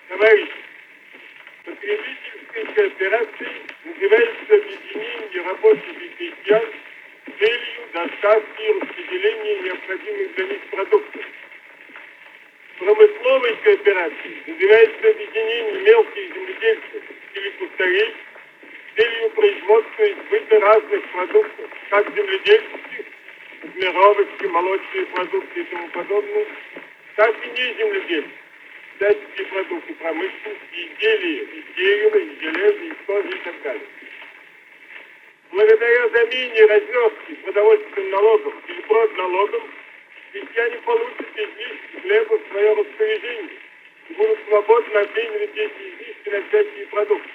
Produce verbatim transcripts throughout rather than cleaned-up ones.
Товарищи, потребительской кооперацией называется объединение рабочих и крестьян с целью доставки и распределения необходимых для них продуктов. Промысловой кооперацией называется объединение мелких земледельцев или кустарей с целью производства и сбыта разных продуктов, как земледельческих, змировых, молочные продукты и тому подобное, так и неземледельцев, всяческие продукты промышленности, изделия из дерева, из железа, из кожи и так далее. Благодаря замене разверстки продовольственным налогом или продналогом крестьяне получат излишки хлеба в свое распоряжение и будут свободно обменивать эти излишки на всякие продукты.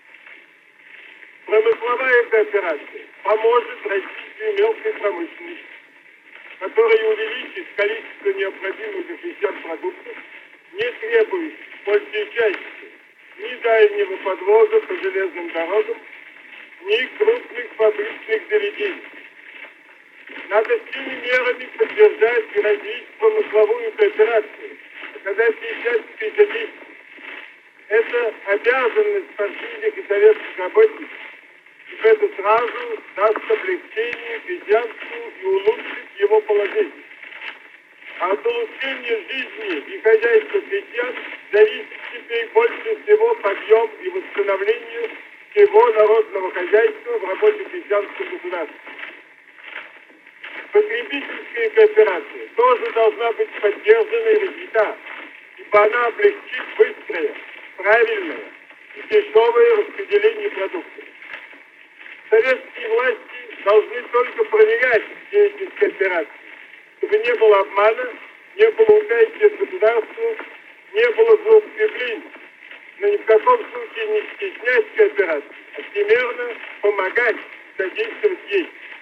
Промысловая кооперация поможет развитию мелкой промышленности, которая увеличит количество необходимых для крестьян продуктов, не требующих большей части ни дальнего подвоза по железным дорогам, ни крупных фабричных заведений. Надо всеми мерами поддержать и развить промысловую кооперацию, оказать ей всяческое содействие. Это обязанность партийных и советских работников. И это сразу даст облегчение крестьянству и улучшит его положение. А от улучшения жизни и хозяйства крестьян зависит теперь больше всего подъем и восстановление всего народного хозяйства в работе крестьянского государства. Потребительская кооперация тоже должна быть поддержана и развита, ибо она облегчит быстрое, правильное и дешевое распределение продуктов. Советские власти должны только проверять деятельность кооперации, чтобы не было обмана, не было утайки от государства, не было злоупотреблений, но ни в каком случае не стеснять кооперацию, а всемерно помогать, содействовать ей.